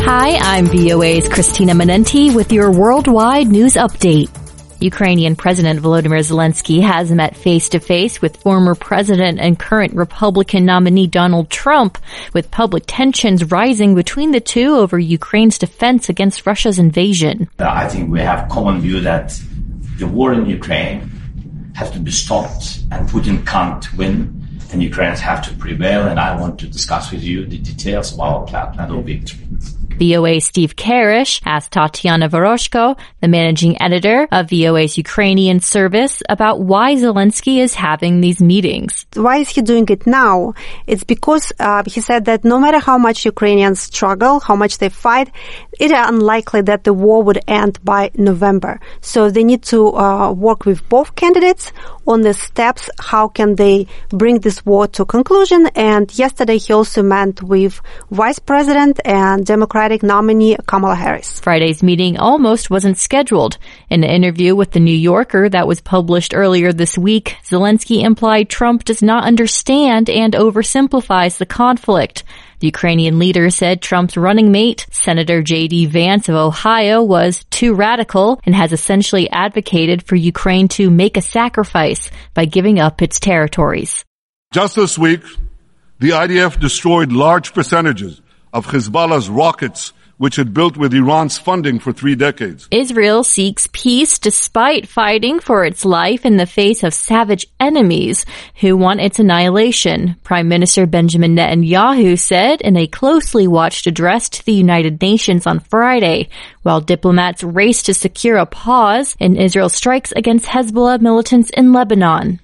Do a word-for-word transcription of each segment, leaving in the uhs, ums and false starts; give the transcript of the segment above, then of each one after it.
Hi, I'm V O A's Christina Manenti with your worldwide news update. Ukrainian President Volodymyr Zelensky has met face-to-face with former president and current Republican nominee Donald Trump, with public tensions rising between the two over Ukraine's defense against Russia's invasion. I think we have common view that the war in Ukraine has to be stopped and Putin can't win, and Ukrainians have to prevail, and I want to discuss with you the details of our plan of victory. V O A's Steve Karish asked Tatiana Voroshko, the managing editor of V O A's Ukrainian service, about why Zelensky is having these meetings. Why is he doing it now? It's because uh, he said that no matter how much Ukrainians struggle, how much they fight, it is unlikely that the war would end by November. So they need to uh, work with both candidates on the steps, how can they bring this war to conclusion. And yesterday he also met with Vice President and Democratic nominee Kamala Harris. Friday's meeting almost wasn't scheduled. In an interview with The New Yorker that was published earlier this week, Zelensky implied Trump does not understand and oversimplifies the conflict. The Ukrainian leader said Trump's running mate, Senator J D Vance of Ohio, was too radical and has essentially advocated for Ukraine to make a sacrifice by giving up its territories. Just this week, the I D F destroyed large percentages of Hezbollah's rockets, which had built with Iran's funding for three decades. Israel seeks peace despite fighting for its life in the face of savage enemies who want its annihilation, Prime Minister Benjamin Netanyahu said in a closely watched address to the United Nations on Friday, while diplomats race to secure a pause in Israel's strikes against Hezbollah militants in Lebanon.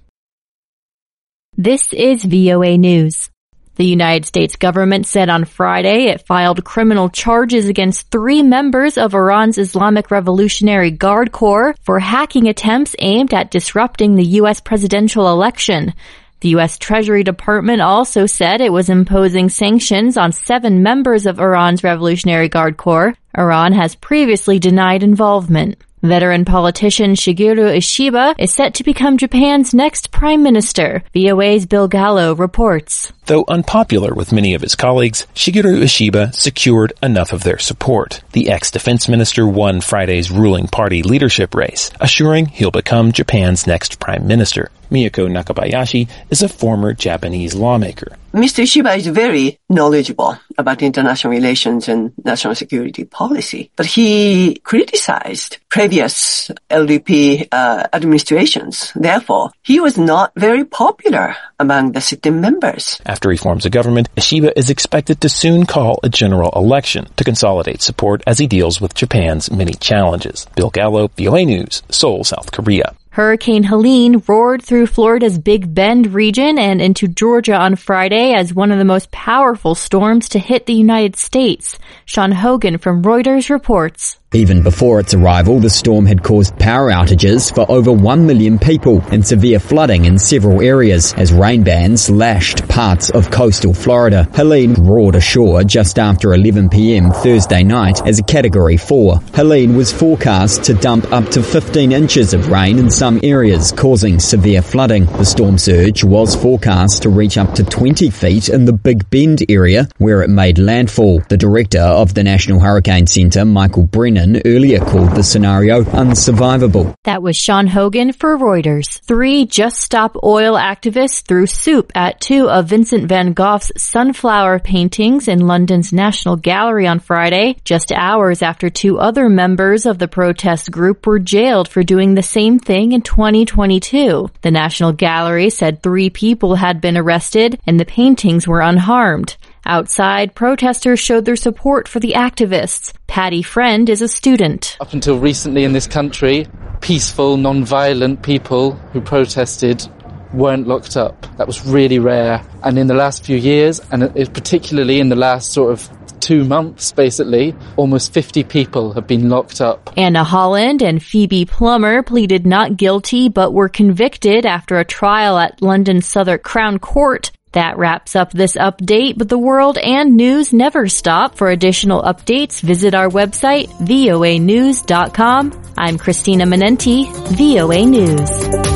This is V O A News. The United States government said on Friday it filed criminal charges against three members of Iran's Islamic Revolutionary Guard Corps for hacking attempts aimed at disrupting the U S presidential election. The U S Treasury Department also said it was imposing sanctions on seven members of Iran's Revolutionary Guard Corps. Iran has previously denied involvement. Veteran politician Shigeru Ishiba is set to become Japan's next prime minister. V O A's Bill Gallo reports. Though unpopular with many of his colleagues, Shigeru Ishiba secured enough of their support. The ex-defense minister won Friday's ruling party leadership race, assuring he'll become Japan's next prime minister. Miyako Nakabayashi is a former Japanese lawmaker. Mister Ishiba is very knowledgeable about international relations and national security policy, but he criticized previous L D P uh, administrations. Therefore, he was not very popular among the sitting members. After he forms a government, Ishiba is expected to soon call a general election to consolidate support as he deals with Japan's many challenges. Bill Gallo, V O A News, Seoul, South Korea. Hurricane Helene roared through Florida's Big Bend region and into Georgia on Friday as one of the most powerful storms to hit the United States. Sean Hogan from Reuters reports. Even before its arrival, the storm had caused power outages for over one million people and severe flooding in several areas as rain bands lashed parts of coastal Florida. Helene roared ashore just after eleven p.m. Thursday night as a Category four. Helene was forecast to dump up to fifteen inches of rain in some areas, causing severe flooding. The storm surge was forecast to reach up to twenty feet in the Big Bend area where it made landfall. The director of the National Hurricane Center, Michael Brennan, earlier called the scenario unsurvivable. That was Sean Hogan for Reuters. Three Just Stop Oil activists threw soup at two of Vincent van Gogh's sunflower paintings in London's National Gallery on Friday, just hours after two other members of the protest group were jailed for doing the same thing in twenty twenty-two. The National Gallery said three people had been arrested and the paintings were unharmed. Outside, protesters showed their support for the activists. Patty Friend is a student. Up until recently in this country, peaceful, non-violent people who protested weren't locked up. That was really rare. And in the last few years, and particularly in the last sort of two months, basically, almost fifty people have been locked up. Anna Holland and Phoebe Plummer pleaded not guilty but were convicted after a trial at London's Southwark Crown Court. That wraps up this update, but the world and news never stop. For additional updates, visit our website, V O A news dot com. I'm Christina Manenti, V O A News.